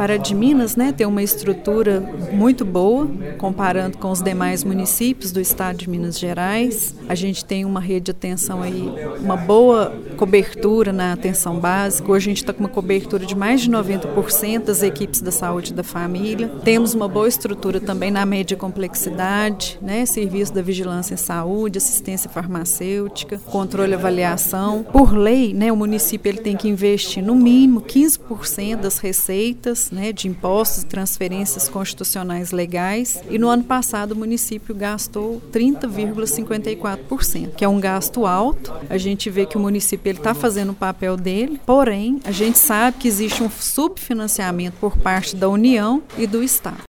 Pará de Minas, né, tem uma estrutura muito boa, comparando com os demais municípios do estado de Minas Gerais. A gente tem uma rede de atenção aí, uma boa cobertura na atenção básica. Hoje a gente está com uma cobertura de mais de 90% das equipes da saúde da família. Temos uma boa estrutura também na média complexidade, né, serviço da vigilância em saúde, assistência farmacêutica, controle e avaliação. Por lei, né, o município ele tem que investir no mínimo 15% das receitas, né, de impostos e transferências constitucionais legais, e no ano passado o município gastou 30,54%, que é um gasto alto. A gente vê que o município está fazendo o papel dele, porém a gente sabe que existe um subfinanciamento por parte da União e do Estado.